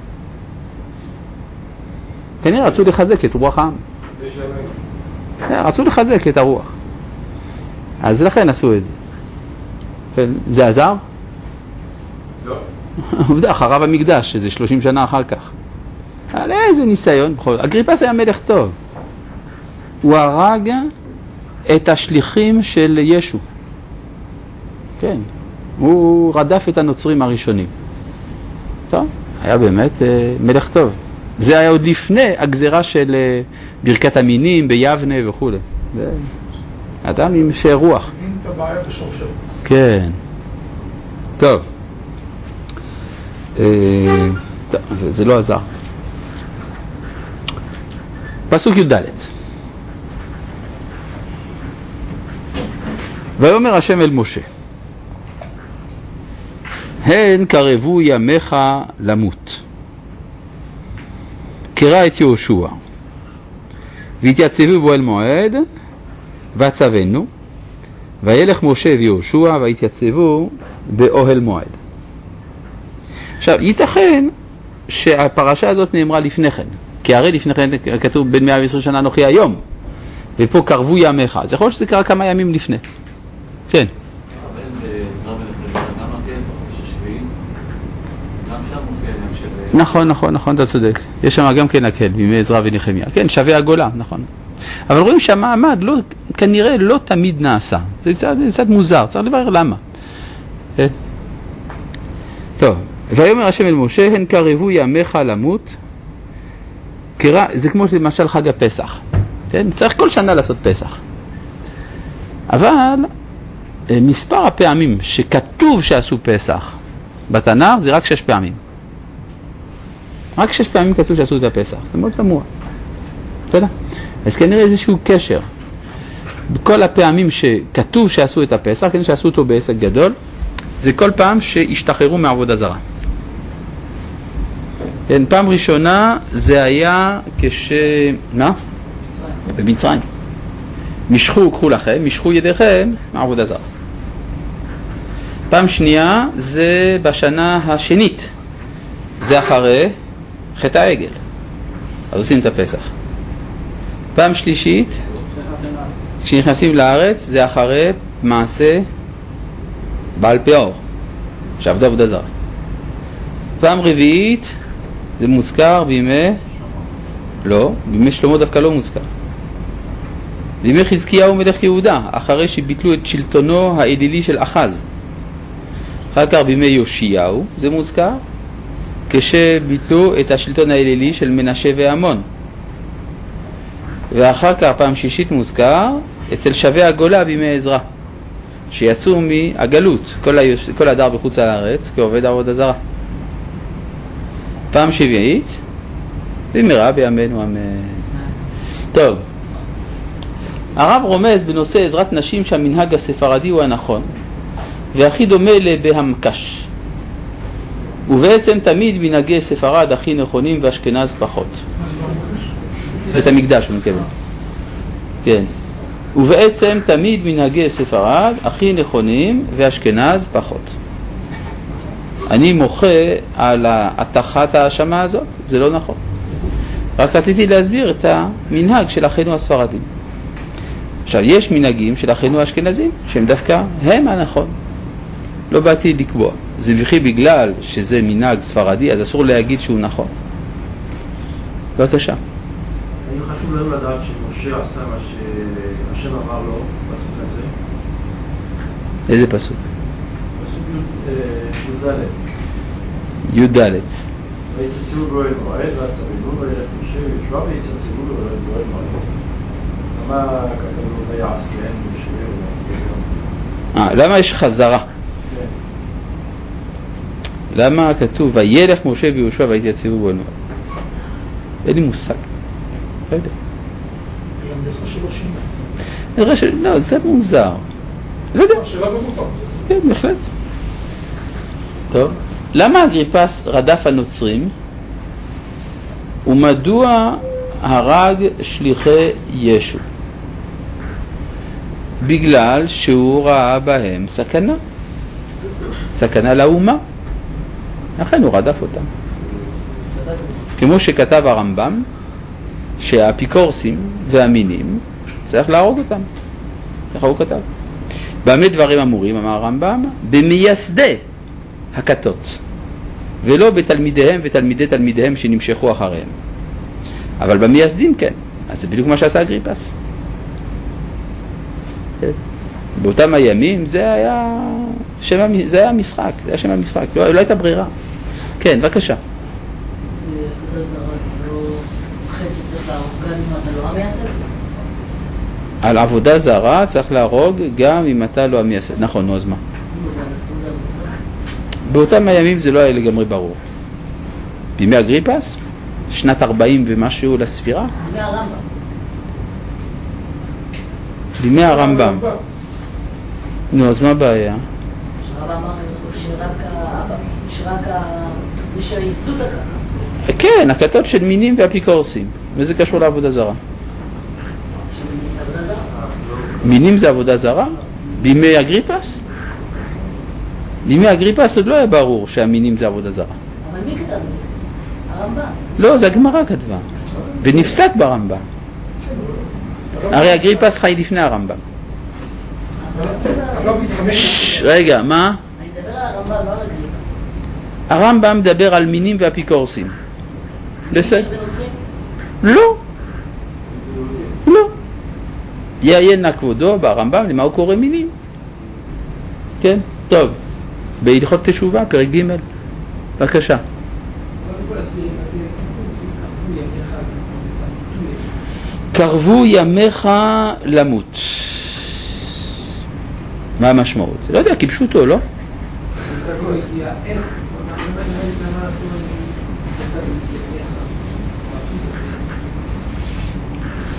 כנראה רצו לחזק את רוח העם. רצו לחזק את הרוח. אז לכן עשו את זה. זה עזר? לא. עובדה, חרב המקדש, שזה שלושים שנה אחר כך. על איזה ניסיון. אגריפס היה מלך טוב. הוא הרג את השליחים של ישו. כן. הוא רדף את הנוצרים הראשונים. טוב, היה באמת מלך טוב. זה היה עוד לפני הגזרה של ברכת המינים ביבנה וכו'. אדם עם שרוח. מבין את הבעיה בשורשו. כן. טוב. טוב, זה לא עזר. פסוק י"ד. ויאמר השם אל משה, הן קרבו ימיך למות. קרא את יהושע, והתייצבו בו אל מועד, והצוונו, וילך משה ויהושע, והתייצבו באוהל מועד. עכשיו, ייתכן שהפרשה הזאת נאמרה לפני כן, כי הרי לפני כן כתוב בין מאה ועשרים שנה נוחי היום, ופה קרבו ימיך, אז יכול להיות שזה קרה כמה ימים לפני. כן. נכון, נכון, נכון, אתה צודק. יש שם גם כן הקהל, בימי עזרא ונחמיה. כן, שווה הגולה, נכון. אבל רואים שהמעמד לא, כנראה לא תמיד נעשה. זה קצת, זה קצת מוזר, צריך לברר למה. כן? טוב, ויאמר השם אל משה, הן קרבו ימיך למות. קרא, זה כמו למשל חג הפסח. כן? צריך כל שנה לעשות פסח. אבל מספר הפעמים שכתוב שעשו פסח בתנ"ך זה רק שש פעמים. רק שש פעמים כתוב שעשו את הפסח, זה מאוד תמוה. בסדר? אז כנראה איזשהו קשר. בכל הפעמים שכתוב שעשו את הפסח, כן, שעשו אותו בעסק גדול, זה כל פעם שהשתחררו מעבודה זרה. כן, פעם ראשונה זה היה כש... מה? במצרים. משכו, קחו לכם, משכו ידיכם מעבודה זרה. פעם שנייה זה בשנה השנית. זה אחרי חטא העגל. אז עושים את הפסח. פעם שלישית, כשנכנסים לארץ, זה אחרי מעשה בעל פאור, שעבדה עבודה זרה. פעם רביעית, זה מוזכר בימי... לא, בימי שלמה דווקא לא מוזכר. בימי חזקיהו מלך יהודה, אחרי שביטלו את שלטונו האלילי של אחז. אחר כך בימי יאשיהו, זה מוזכר, כשביטלו את השלטון האלילי של מנשה ועמון. ואחר כך פעם שישית מוזכר אצל שבי הגולה בימי עזרא, שיצאו מהגלות, כל, היוש... כל הדר בחוץ על הארץ כעובד עבודה זרה. פעם שביעית, במהרה בימינו אמן. טוב, הרב רומז בנושא עזרת נשים שהמנהג הספרדי הוא הנכון, והכי דומה לבהמקש. ובעצם תמיד מנהגי ספרד הכי נכונים ואשכנז פחות. בית המקדש הוא מקבל. כן. ובעצם תמיד מנהגי ספרד הכי נכונים ואשכנז פחות. אני מוחה על התחת האשמה הזאת, זה לא נכון. רק רציתי להסביר את המנהג של אחינו הספרדים. עכשיו, יש מנהגים של אחינו האשכנזים שהם דווקא הם הנכון. לא באתי לקבוע. זה וכי בגלל שזה מנהג ספרדי, אז אסור להגיד שהוא נכון. בבקשה. אני חשוב לנו לדעת שמשה עשה מה שהשם אמר לו בסוף הזה. איזה פסוק? פסוק י"ד. י"ד. ויצלצלו באוהל מועד ויצלצלו וילך משה וישוע ויצלצלו באוהל מועד. למה כתב לו ויעש כן משה? אה, למה יש חזרה? למה כתוב וילך משה ויהושע ויתייצבו באוהל מועד? אין לי מושג. לא יודע. נראה שלא, לא, זה מוזר. לא יודע. שאלה במותר. כן, בהחלט. טוב. למה אגריפס רדף הנוצרים? ומדוע הרג שליחי ישו? בגלל שהוא ראה בהם סכנה. סכנה לאומה. לכן הוא רדף אותם. כמו שכתב הרמב"ם, שהאפיקורסים והמינים צריך להרוג אותם. ככה הוא כתב. במה דברים אמורים, אמר הרמב"ם? במייסדי הכתות, ולא בתלמידיהם ותלמידי תלמידיהם שנמשכו אחריהם. אבל במייסדים כן. אז זה בדיוק מה שעשה אגריפס. כן. באותם הימים זה היה שם, זה היה משחק, זה היה שם המשחק, לא, לא הייתה ברירה. כן, בבקשה. על עבודה זרה צריך להרוג גם אם אתה לא המייסד. נכון, נו, אז מה? באותם הימים זה לא היה לגמרי ברור. בימי אגריפס, שנת ארבעים ומשהו לספירה. בימי הרמב"ם. בימי הרמב"ם. נו, אז מה הבעיה? שהרמב"ם אמר שרק מי שיסדו את הכת. כן, הכתות של מינים ואפיקורסים. וזה קשור לעבודה זרה. שמינים זה עבודה זרה? מינים זה עבודה זרה? בימי אגריפס? בימי אגריפס עוד לא היה ברור שהמינים זה עבודה זרה. אבל מי כתב את זה? הרמב"ם. לא, זה הגמרא כתבה. ונפסק ברמב"ם. הרי אגריפס חי לפני הרמב"ם. רגע, מה? אני מדבר על הרמב"ם, לא על אגריפס. הרמב"ם מדבר על מינים ואפיקורסים. בסדר? לא. לא. יעיין נא כבודו ברמב"ם למה הוא קורא מינים. כן? טוב. בהלכות תשובה, פרק ג'. בבקשה. קרבו ימיך למות. מה המשמעות? לא יודע, כיבשו אותו, לא?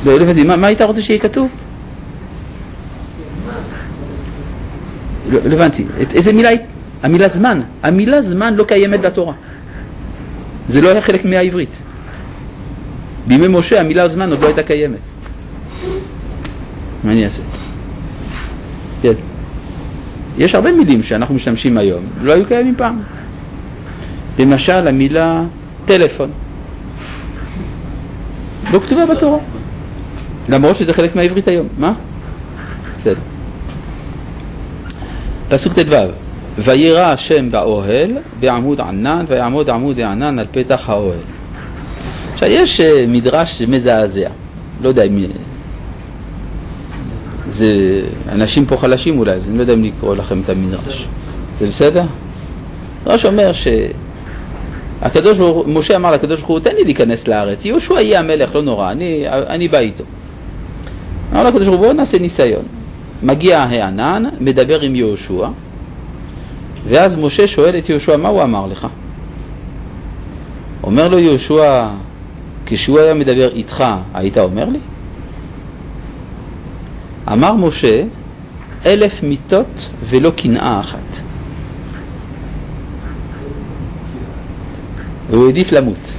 לא הבנתי, מה, מה היית רוצה שיהיה כתוב? לא, לא הבנתי, איזה מילה? המילה זמן. המילה זמן לא קיימת בתורה. זה לא היה חלק מהעברית. בימי משה המילה זמן עוד לא הייתה קיימת. מה אני אעשה? כן. יש הרבה מילים שאנחנו משתמשים היום, לא היו קיימים פעם. למשל המילה טלפון. לא כתובה בתורה. למרות שזה חלק מהעברית היום. מה? בסדר. פסוק ט"ו. וירא השם באוהל בעמוד ענן ויעמוד עמוד הענן על פתח האוהל. עכשיו יש מדרש מזעזע. לא יודע אם... זה... אנשים פה חלשים אולי, אז אני לא יודע אם לקרוא לכם את המדרש. זה בסדר? מדרש אומר ש... הקדוש ברוך הוא, משה אמר לקדוש ברוך הוא, תן לי להיכנס לארץ, יהושע יהיה המלך, לא נורא, אני, אני בא איתו. אמר לקדוש ברוך הוא, בוא נעשה ניסיון. מגיע הענן, מדבר עם יהושע, ואז משה שואל את יהושע, מה הוא אמר לך? אומר לו יהושע, כשהוא היה מדבר איתך, היית אומר לי? אמר משה, אלף מיתות ולא קנאה אחת. והוא העדיף למות.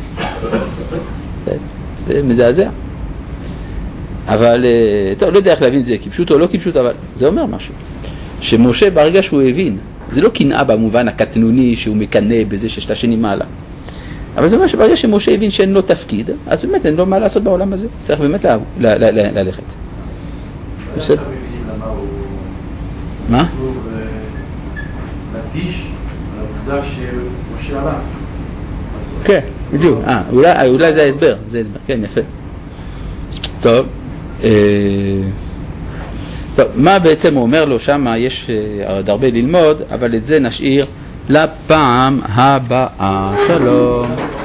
זה מזעזע. אבל, טוב, לא יודע איך להבין את זה, כפשוט או לא כפשוט, אבל זה אומר משהו. שמשה ברגע שהוא הבין, זה לא קנאה במובן הקטנוני שהוא מקנא בזה שיש את השני מעלה. אבל זה אומר שברגע שמשה הבין שאין לו תפקיד, אז באמת אין לו מה לעשות בעולם הזה. צריך באמת ל- ל- ל- ללכת. בסדר? מה? הוא מדגיש על העובדה שמשה עלה. כן, בדיוק. אה, אולי, אולי זה ההסבר, זה ההסבר, כן, יפה. טוב, אה, טוב, מה בעצם הוא אומר לו שם, יש עוד הרבה ללמוד, אבל את זה נשאיר לפעם הבאה. שלום.